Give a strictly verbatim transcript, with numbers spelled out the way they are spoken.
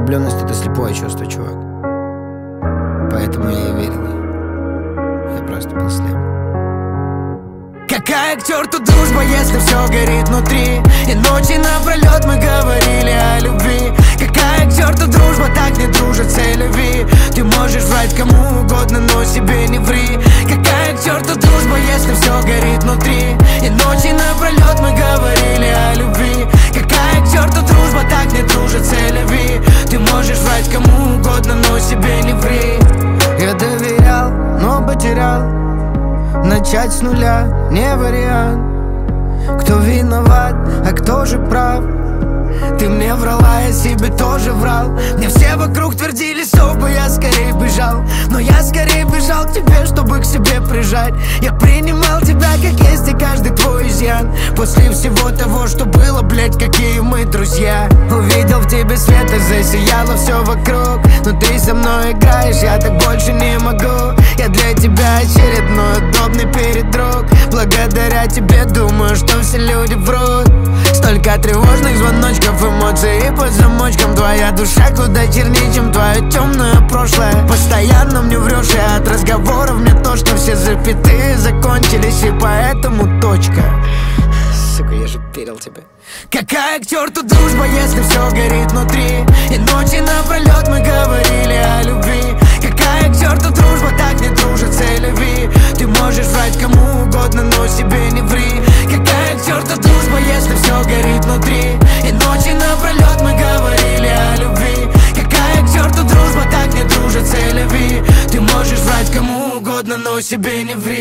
Влюбленность — это слепое чувство, чувак. Поэтому я и верил ей. Я просто был слеп. Какая к черту дружба, если все горит внутри? И ночи напролет мы говорили о любви. Какая к черту дружба, так не дружат целеви. Ты можешь врать кому угодно, но себе не ври. Какая к черту дружба, если все горит внутри? И ночи напролет мы говорили о любви. Какая к черту дружба, так не дружат целеви. Ты можешь врать кому угодно, но себе не ври. Я доверял, но потерял. Начать с нуля не вариант. Кто виноват, а кто же прав? Ты мне врала, я себе тоже врал. Мне все вокруг твердили, чтобы я скорее бежал. Но я скорее бежал к тебе, чтобы к себе прижать. Я принимал тебя как есть и каждый твой изъян. После всего того, что было, блять, какие мы друзья. Увидел в тебе свет и засияло все вокруг. Но ты со мной играешь, я так больше не могу. Я для тебя очередной удобный передруг. Благодаря тебе думаю, что все люди врут. Столько тревожных звоночков, эмоций и под замочком. Твоя душа куда чернее, чем твое темное прошлое. Постоянно мне врешь, и от разговоров мне то, что все запятые закончились, и поэтому точка. Сука, я же верил тебе. Какая к черту дружба, если все горит внутри? И ночи напролет мы говорили о любви. Какая к черту дружба, так не дружат целеви. Ты можешь врать кому угодно, но себе не ври. Какая к черту дружба, если все горит внутри? И ночи напролет мы говорили о любви. Какая к черту дружба, так не дружат целеви. Ты можешь врать кому угодно, но себе не ври.